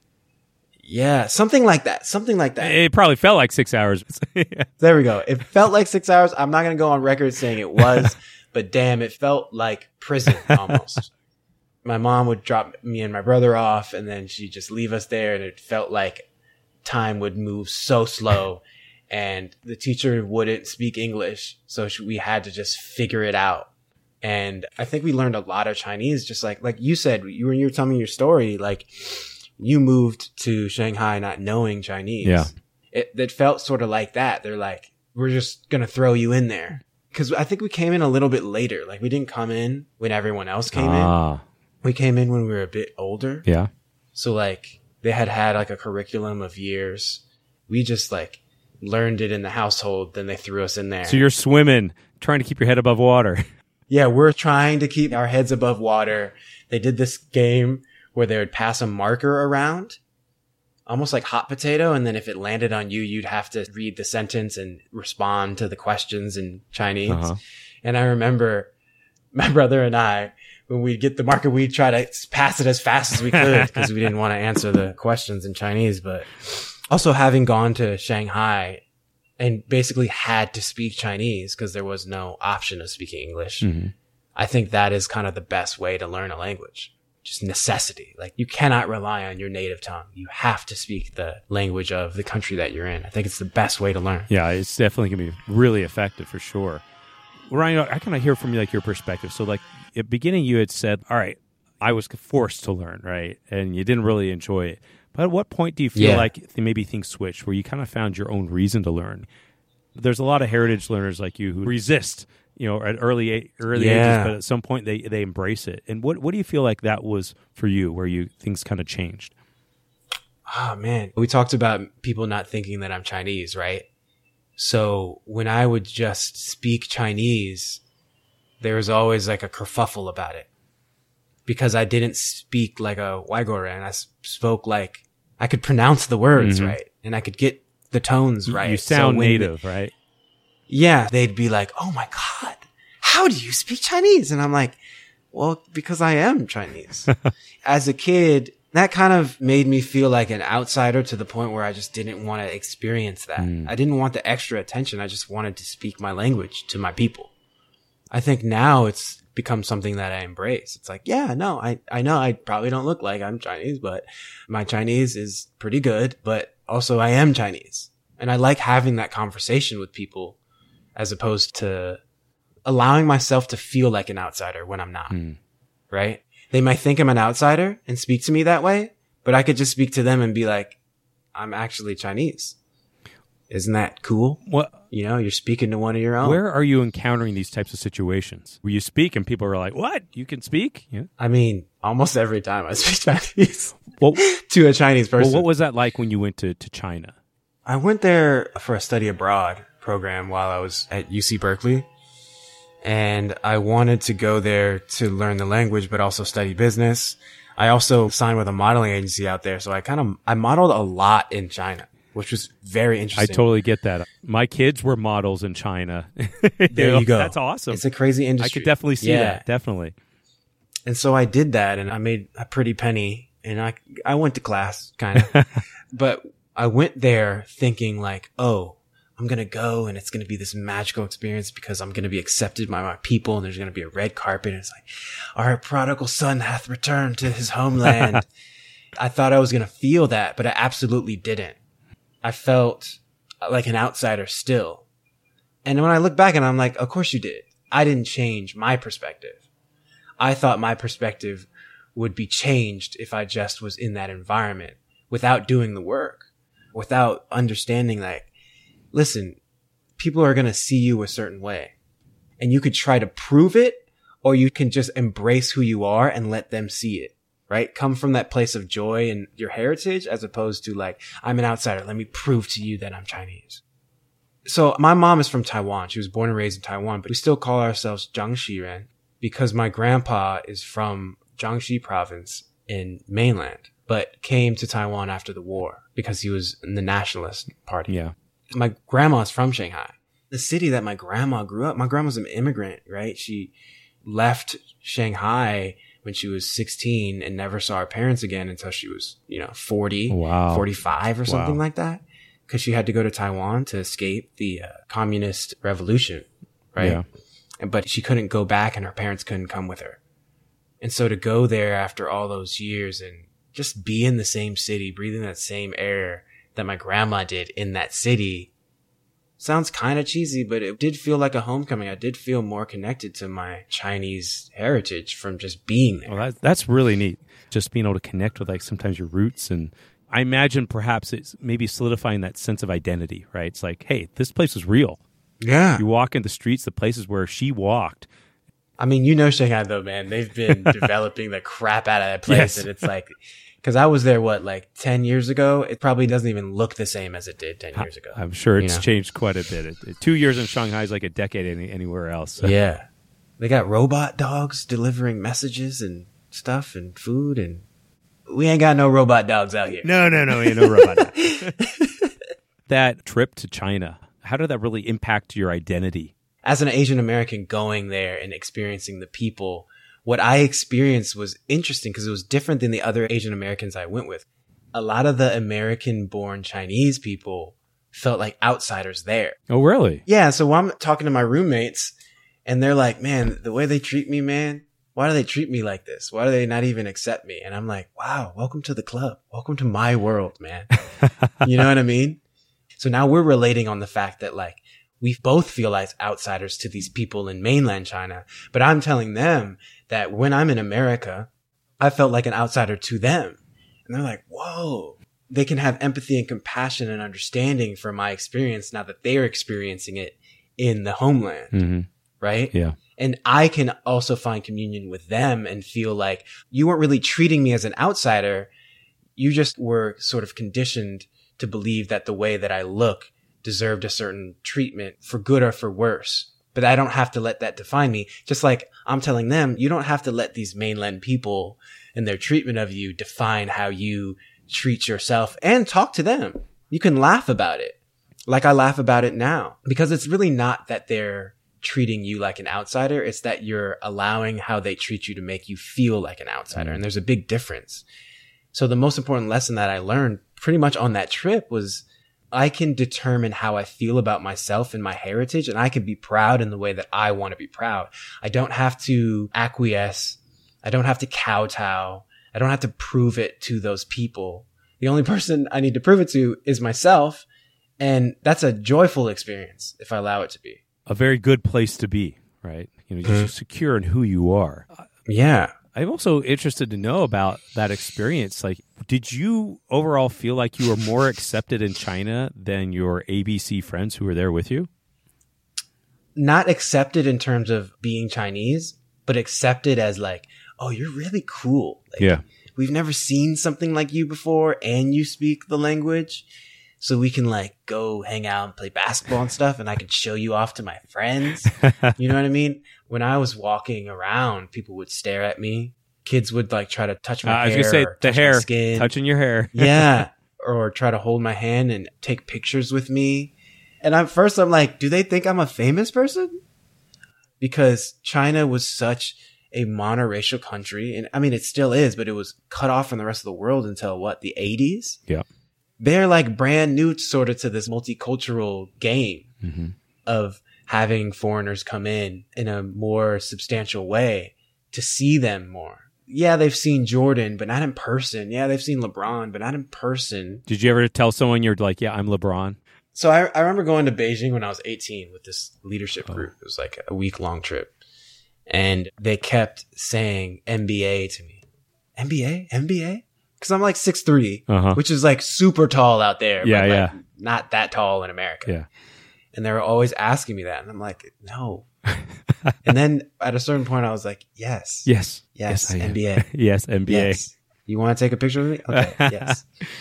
Yeah, something like that. Something like that. It probably felt like six hours. There we go. It felt like six hours. I'm not going to go on record saying it was, but damn, it felt like prison almost. My mom would drop me and my brother off and then she'd just leave us there, and it felt like time would move so slow and the teacher wouldn't speak English. So we had to just figure it out. And I think we learned a lot of Chinese, just like, like you said, you, when you were telling me your story, like you moved to Shanghai not knowing Chinese. Yeah. It, it felt sort of like that. They're like, we're just going to throw you in there. Cause I think we came in a little bit later. Like we didn't come in when everyone else came ah. in. We came in when we were a bit older. Yeah. So like they had had like a curriculum of years. We just like learned it in the household. Then they threw us in there. So you're swimming, trying to keep your head above water. Yeah, we're trying to keep our heads above water. They did this game where they would pass a marker around, almost like hot potato. And then if it landed on you, you'd have to read the sentence and respond to the questions in Chinese. Uh-huh. And I remember my brother and I, when we'd get the marker, we'd try to pass it as fast as we could because we didn't want to answer the questions in Chinese. But also having gone to Shanghai and basically had to speak Chinese because there was no option of speaking English. Mm-hmm. I think that is kind of the best way to learn a language. Just necessity. Like you cannot rely on your native tongue. You have to speak the language of the country that you're in. I think it's the best way to learn. Yeah, it's definitely going to be really effective for sure. Ryan, I kind of hear from you like your perspective. So like at the beginning you had said, all right, I was forced to learn, right? And you didn't really enjoy it. But at what point do you feel yeah. like maybe things switched where you kind of found your own reason to learn? There's a lot of heritage learners like you who resist, you know, at early early yeah. ages, but at some point they, they embrace it. And what what do you feel like that was for you, where you things kind of changed? Oh, man. We talked about people not thinking that I'm Chinese, right? So when I would just speak Chinese, there was always like a kerfuffle about it because I didn't speak like a Uyghur, I spoke like I could pronounce the words mm-hmm. right and I could get the tones right. You sound so native, they, right? Yeah. They'd be like, oh my God, how do you speak Chinese? And I'm like, well, because I am Chinese. As a kid, that kind of made me feel like an outsider to the point where I just didn't want to experience that. Mm. I didn't want the extra attention. I just wanted to speak my language to my people. I think now it's become something that I embrace. It's like, yeah, no, I, I know I probably don't look like I'm Chinese, but my Chinese is pretty good, but also I am Chinese. And I like having that conversation with people as opposed to allowing myself to feel like an outsider when I'm not, mm. right? They might think I'm an outsider and speak to me that way, but I could just speak to them and be like, I'm actually Chinese. Isn't that cool? What? You know, you're speaking to one of your own. Where are you encountering these types of situations where you speak and people are like, what? You can speak? Yeah. I mean, almost every time I speak Chinese well, to a Chinese person. Well, what was that like when you went to, to China? I went there for a study abroad program while I was at U C Berkeley. And I wanted to go there to learn the language, but also study business. I also signed with a modeling agency out there. So I kind of, I modeled a lot in China, which was very interesting. I totally get that. My kids were models in China. There you, know, you go. That's awesome. It's a crazy industry. I could definitely see yeah. that. Definitely. And so I did that and I made a pretty penny and I, I went to class kind of, but I went there thinking like, oh, I'm going to go and it's going to be this magical experience because I'm going to be accepted by my people and there's going to be a red carpet. And it's like, our prodigal son hath returned to his homeland. I thought I was going to feel that, but I absolutely didn't. I felt like an outsider still. And when I look back and I'm like, of course you did. I didn't change my perspective. I thought my perspective would be changed if I just was in that environment without doing the work, without understanding that, listen, people are going to see you a certain way. And you could try to prove it, or you can just embrace who you are and let them see it, right? Come from that place of joy and your heritage, as opposed to like, I'm an outsider. Let me prove to you that I'm Chinese. So my mom is from Taiwan. She was born and raised in Taiwan, but we still call ourselves Jiangxi Ren because my grandpa is from Jiangxi province in mainland, but came to Taiwan after the war because he was in the nationalist party. Yeah. My grandma's from Shanghai, the city that my grandma grew up. My grandma's an immigrant, right? She left Shanghai when she was sixteen and never saw her parents again until she was, you know, forty, Wow. forty-five or something Wow. like that. Because she had to go to Taiwan to escape the uh, communist revolution, right? Yeah. And But she couldn't go back and her parents couldn't come with her. And so to go there after all those years and just be in the same city, breathing that same air that my grandma did in that city, sounds kind of cheesy, but it did feel like a homecoming. I did feel more connected to my Chinese heritage from just being there. Well, that, that's really neat. Just being able to connect with like sometimes your roots. And I imagine perhaps it's maybe solidifying that sense of identity, right? It's like, hey, this place is real. Yeah. You walk in the streets, the places where she walked. I mean, you know Shanghai though, man. They've been developing the crap out of that place. Yes. And it's like, because I was there, what, like ten years ago? It probably doesn't even look the same as it did ten years ago. I'm sure it's You know? changed quite a bit. It, it- two years in Shanghai is like a decade any, anywhere else. So. Yeah. They got robot dogs delivering messages and stuff and food, and we ain't got no robot dogs out here. No, no, no, you know about that. That trip to China, how did that really impact your identity? As an Asian American going there and experiencing the people, what I experienced was interesting because it was different than the other Asian Americans I went with. A lot of the American-born Chinese people felt like outsiders there. Oh, really? Yeah, so I'm talking to my roommates, and they're like, man, the way they treat me, man, why do they treat me like this? Why do they not even accept me? And I'm like, wow, welcome to the club. Welcome to my world, man. You know what I mean? So now we're relating on the fact that like, we both feel like outsiders to these people in mainland China, but I'm telling them that when I'm in America, I felt like an outsider to them. And they're like, whoa, they can have empathy and compassion and understanding for my experience now that they're experiencing it in the homeland. Mm-hmm. Right? Yeah. And I can also find communion with them and feel like you weren't really treating me as an outsider. You just were sort of conditioned to believe that the way that I look deserved a certain treatment for good or for worse. But I don't have to let that define me. Just like I'm telling them, you don't have to let these mainland people and their treatment of you define how you treat yourself and talk to them. You can laugh about it like I laugh about it now, because it's really not that they're treating you like an outsider. It's that you're allowing how they treat you to make you feel like an outsider. And there's a big difference. So the most important lesson that I learned pretty much on that trip was I can determine how I feel about myself and my heritage, and I can be proud in the way that I want to be proud. I don't have to acquiesce. I don't have to kowtow. I don't have to prove it to those people. The only person I need to prove it to is myself. And that's a joyful experience if I allow it to be. A very good place to be, right? You know, just Mm-hmm. secure in who you are. Yeah. I'm also interested to know about that experience. Like, did you overall feel like you were more accepted in China than your A B C friends who were there with you? Not accepted in terms of being Chinese, but accepted as like, oh, you're really cool. Like, Yeah. we've never seen something like you before, and you speak the language. So we can like go hang out and play basketball and stuff, and I could show you off to my friends. You know what I mean? When I was walking around, people would stare at me. Kids would like try to touch Uh, my I was hair, going to say or the touch my hair, skin. touching your hair. Yeah. Or try to hold my hand and take pictures with me. And at first I'm like, do they think I'm a famous person? Because China was such a monoracial country. And I mean, it still is, but it was cut off from the rest of the world until what, the eighties? Yeah. They're like brand new sort of to this multicultural game Mm-hmm. of having foreigners come in in a more substantial way to see them more. Yeah, they've seen Jordan, but not in person. Yeah, they've seen LeBron, but not in person. Did you ever tell someone you're like, yeah, I'm LeBron? So I, I remember going to Beijing when I was eighteen with this leadership Oh. group. It was like a week long trip. And they kept saying N B A to me. N B A? N B A? Because I'm like six three, Uh-huh. which is like super tall out there. Yeah, but like yeah. not that tall in America. Yeah. And they were always asking me that. And I'm like, no. And then at a certain point, I was like, yes. Yes. Yes. I am. N B A. Yes, N B A. Yes. You want to take a picture with me? Okay. Yes.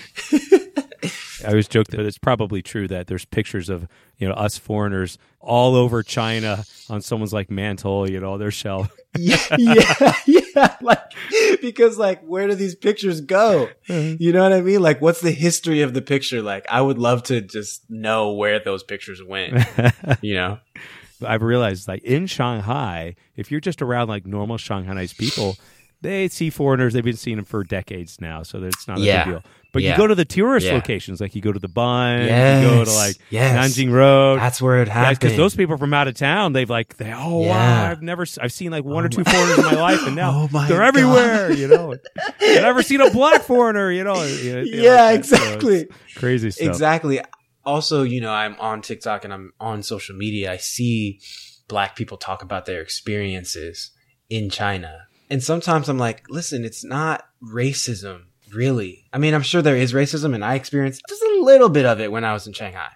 I always joke that it's probably true that there's pictures of, you know, us foreigners all over China on someone's like mantle, you know, their shelf. yeah, yeah, yeah. Like, because like, where do these pictures go? You know what I mean? Like, what's the history of the picture? Like, I would love to just know where those pictures went, you know? I've realized like in Shanghai, if you're just around like normal Shanghainese people, they see foreigners. They've been seeing them for decades now, so it's not a Yeah. big deal. But Yeah. you go to the tourist Yeah. locations, like you go to the Bund, Yes. you go to like Yes. Nanjing Road. That's where it happened. Because those people from out of town, they've like, they, oh Yeah. wow, I've never, s- I've seen like one Oh or two my- foreigners in my life, and now Oh my they're God. everywhere. You know, I've never seen a black foreigner. You know, you know, anything Yeah, like that. So exactly. it's crazy stuff. Exactly. Also, you know, I'm on TikTok and I'm on social media. I see black people talk about their experiences in China. And sometimes I'm like, listen, it's not racism, really. I mean, I'm sure there is racism, and I experienced just a little bit of it when I was in Shanghai.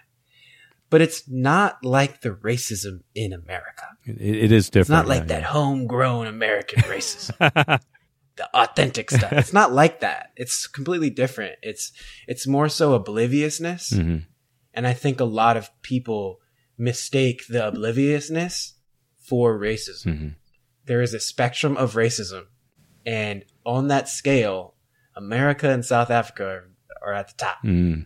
But it's not like the racism in America. It, it is different. It's not like yeah, that homegrown American racism. The authentic stuff. It's not like that. It's completely different. It's it's more so obliviousness. yeah. hmm And I think a lot of people mistake the obliviousness for racism. hmm There is a spectrum of racism. And on that scale, America and South Africa are, are at the top. mm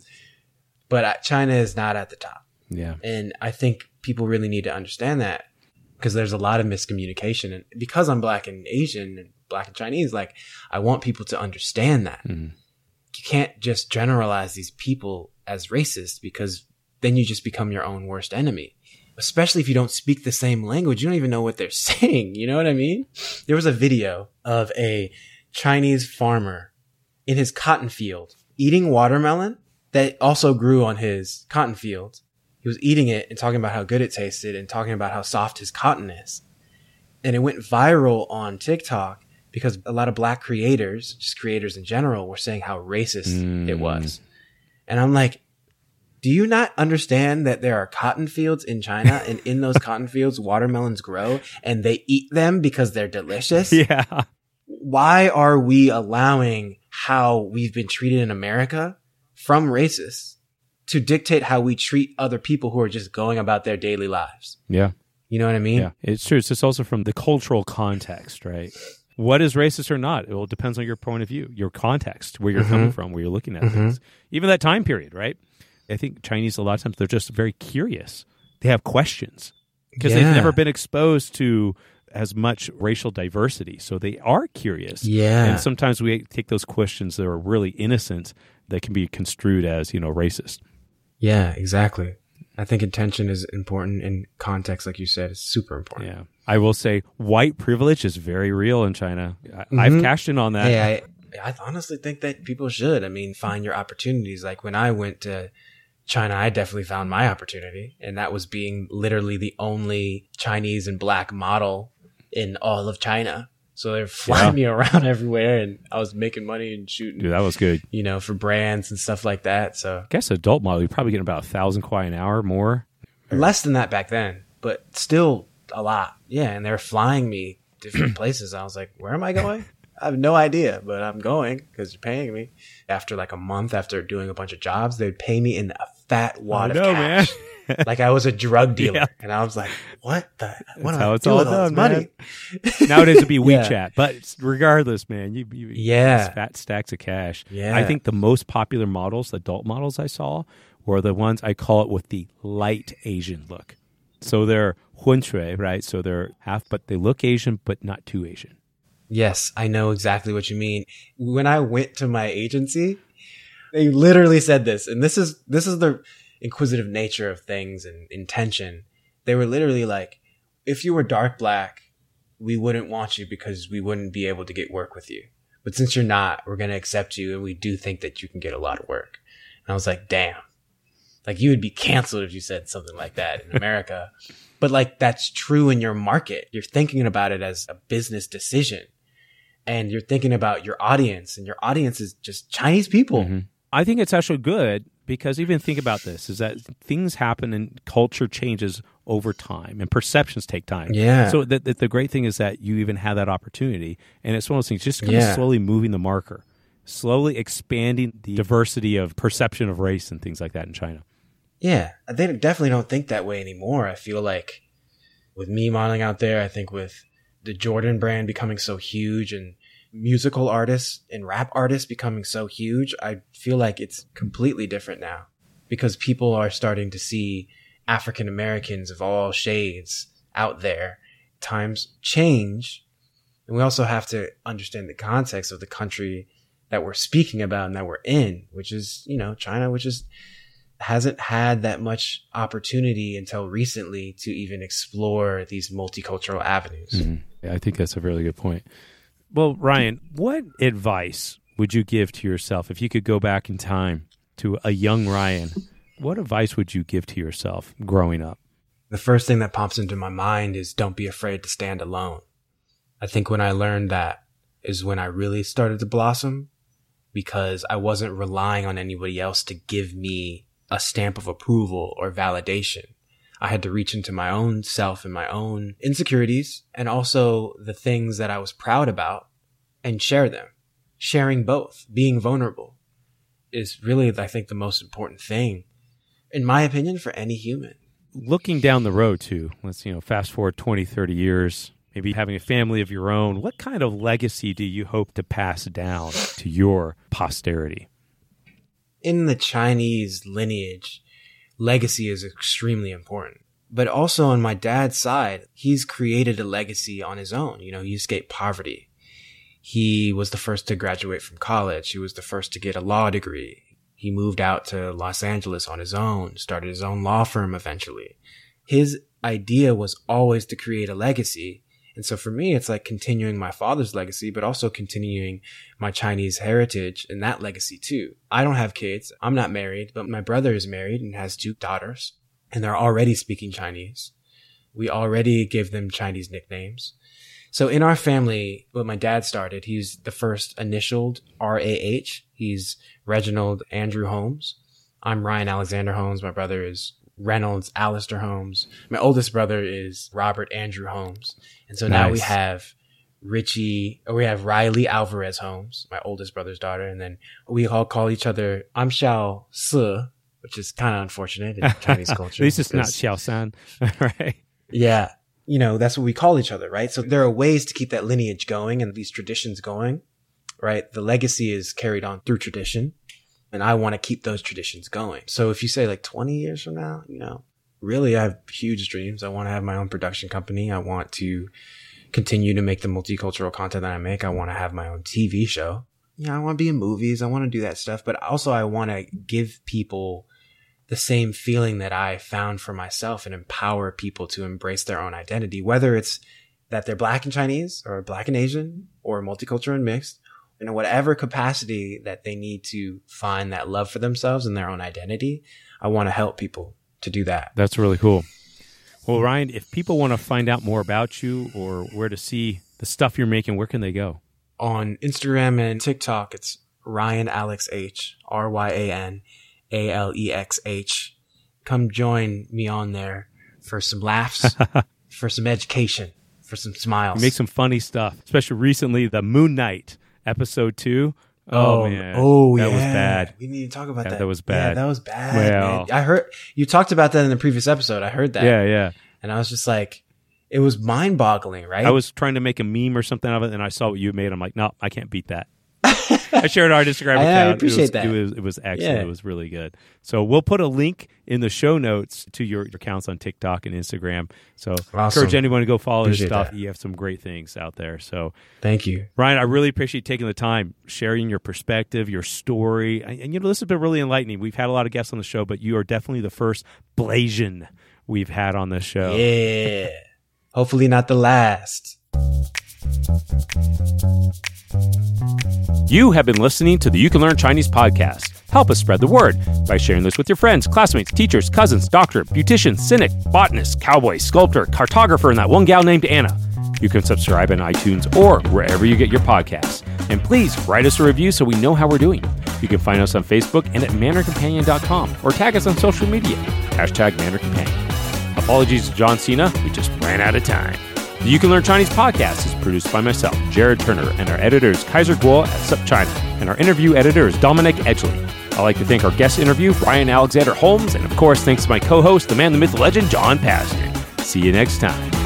But uh, China is not at the top. Yeah. And I think people really need to understand that, because there's a lot of miscommunication. And because I'm black and Asian and black and Chinese, like, I want people to understand that. Mhm. You can't just generalize these people as racist, because then you just become your own worst enemy. Especially if you don't speak the same language. You don't even know what they're saying. You know what I mean? There was a video of a Chinese farmer in his cotton field eating watermelon that also grew on his cotton field. He was eating it and talking about how good it tasted and talking about how soft his cotton is. And it went viral on TikTok because a lot of black creators, just creators in general, were saying how racist Mm. it was. And I'm like, do you not understand that there are cotton fields in China, and in those cotton fields, watermelons grow and they eat them because they're delicious? Yeah. Why are we allowing how we've been treated in America from racists to dictate how we treat other people who are just going about their daily lives? Yeah. You know what I mean? Yeah. It's true. It's just also from the cultural context, right? What is racist or not? It all depends on your point of view, your context, where you're Mhm. coming from, where you're looking at Mhm. things. Even that time period, right? I think Chinese, a lot of times, they're just very curious. They have questions because Yeah. they've never been exposed to as much racial diversity. So they are curious. Yeah. And sometimes we take those questions that are really innocent that can be construed as, you know, racist. Yeah, exactly. I think intention is important, and context, like you said, is super important. Yeah. I will say white privilege is very real in China. I, I've Mhm. cashed in on that. Hey, I, I honestly think that people should. I mean, find your opportunities. Like when I went to China, I definitely found my opportunity, and that was being literally the only Chinese and black model in all of China. So they're flying Yeah. me around everywhere, and I was making money and shooting, Dude, that was good. you know, for brands and stuff like that. So I guess adult model, you're probably getting about a thousand kwai an hour more. less than that back then, but still a lot. Yeah, and they're flying me different places. I was like, where am I going? I have no idea, but I'm going because you're paying me. After like a month, after doing a bunch of jobs, they'd pay me in a fat wad I of know, cash. man. Like I was a drug dealer. Yeah. And I was like, what the? What That's am how I it's doing all with all this done, money? Nowadays it'd be Yeah. WeChat, but regardless, man, you, you Yeah. it's fat stacks of cash. Yeah. I think the most popular models, adult models I saw, were the ones I call it with the light Asian look. So they're hunshui, right? So they're half, but they look Asian, but not too Asian. Yes, I know exactly what you mean. When I went to my agency, they literally said this, and this is this is the inquisitive nature of things and intention. They were literally like, if you were dark black, we wouldn't want you because we wouldn't be able to get work with you. But since you're not, we're going to accept you, and we do think that you can get a lot of work. And I was like, damn. Like, you would be canceled if you said something like that in America. But like, that's true in your market. You're thinking about it as a business decision. And you're thinking about your audience, and your audience is just Chinese people. Mhm. I think it's actually good Because even think about this, is that things happen and culture changes over time and perceptions take time. Yeah. So the, the, the great thing is that you even have that opportunity. And it's one of those things, just kind Yeah. of slowly moving the marker, slowly expanding the diversity of perception of race and things like that in China. Yeah, they definitely don't think that way anymore. I feel like with me modeling out there, I think with the Jordan brand becoming so huge and musical artists and rap artists becoming so huge, I feel like it's completely different now because people are starting to see African Americans of all shades out there. Times change, and we also have to understand the context of the country that we're speaking about and that we're in, which is, you know, China, which is hasn't had that much opportunity until recently to even explore these multicultural avenues. Mm-hmm. Yeah, I think that's a really good point. Well, Ryan, what advice would you give to yourself if you could go back in time to a young Ryan? What advice would you give to yourself growing up? The first thing that pops into my mind is don't be afraid to stand alone. I think when I learned that is when I really started to blossom because I wasn't relying on anybody else to give me a stamp of approval or validation. I had to reach into my own self and my own insecurities and also the things that I was proud about and share them. Sharing both, being vulnerable is really, I think, the most important thing, in my opinion, for any human. Looking down the road too, let's, you know, fast forward twenty, thirty years, maybe having a family of your own, what kind of legacy do you hope to pass down to your posterity? In the Chinese lineage, legacy is extremely important. But also on my dad's side, he's created a legacy on his own. You know, he escaped poverty. He was the first to graduate from college. He was the first to get a law degree. He moved out to Los Angeles on his own, started his own law firm eventually. His idea was always to create a legacy. And so for me, it's like continuing my father's legacy, but also continuing my Chinese heritage and that legacy too. I don't have kids. I'm not married, but my brother is married and has two daughters, and they're already speaking Chinese. We already give them Chinese nicknames. So in our family, what my dad started, he's the first initialed R A H. He's Reginald Andrew Holmes. I'm Ryan Alexander Holmes. My brother is Reynolds Alistair Holmes. My oldest brother is Robert Andrew Holmes. And so now Nice. we have Richie, or we have Riley Alvarez Holmes, my oldest brother's daughter. And then we all call each other I'm Xiao Se, which is kind of unfortunate in Chinese culture. At least it's not because- Xiao San, right? Yeah. You know, that's what we call each other, right? So there are ways to keep that lineage going and these traditions going, right? The legacy is carried on through tradition, and I want to keep those traditions going. So if you say like twenty years from now, you know, really I have huge dreams. I want to have my own production company. I want to continue to make the multicultural content that I make. I want to have my own T V show. You know, I want to be in movies. I want to do that stuff, but also I want to give people the same feeling that I found for myself and empower people to embrace their own identity, whether it's that they're Black and Chinese or Black and Asian or multicultural and mixed, in whatever capacity that they need to find that love for themselves and their own identity. I want to help people to do that. That's really cool. Well, Ryan, if people want to find out more about you or where to see the stuff you're making, where can they go? On Instagram and TikTok, it's Ryan Alex H, R Y A N A L E X H. Come join me on there for some laughs, for some education, for some smiles. You make some funny stuff, especially recently, the Moon Knight episode two. Oh, Oh, man. oh, that yeah. was bad. We need to talk about Yeah, that. that was Yeah, bad. that was bad. Well. man. I heard you talked about that in the previous episode. I heard that. Yeah, yeah. And I was just like, it was mind boggling, right? I was trying to make a meme or something of it, and I saw what you made. I'm like, no, I can't beat that. I shared our Instagram I- I account. appreciate it was, that. It was, it was excellent. Yeah. It was really good. So we'll put a link in the show notes to your, your accounts on TikTok and Instagram. So Awesome. encourage anyone to go follow his Appreciate stuff. that. You have some great things out there. So Thank you. Ryan, I really appreciate you taking the time, sharing your perspective, your story. And, and, you know, this has been really enlightening. We've had a lot of guests on the show, but you are definitely the first Blasian we've had on this show. Yeah. Hopefully not the last. You have been listening to the You Can Learn Chinese podcast. Help us spread the word by sharing this with your friends, classmates, teachers, cousins, doctor, beautician, cynic, botanist, cowboy, sculptor, cartographer, and that one gal named Anna. You can subscribe on iTunes or wherever you get your podcasts. And please write us a review so we know how we're doing. You can find us on Facebook and at mandarin companion dot com or tag us on social media, hashtag Mandarin Companion. Apologies to John Cena, we just ran out of time. The You Can Learn Chinese podcast is produced by myself, Jared Turner, and our editor is Kaiser Guo at SupChina, and our interview editor is Dominic Edgley. I'd like to thank our guest interview, Ryan Alexander Holmes, and of course, thanks to my co-host, the man, the myth, the legend, John Pastor. See you next time.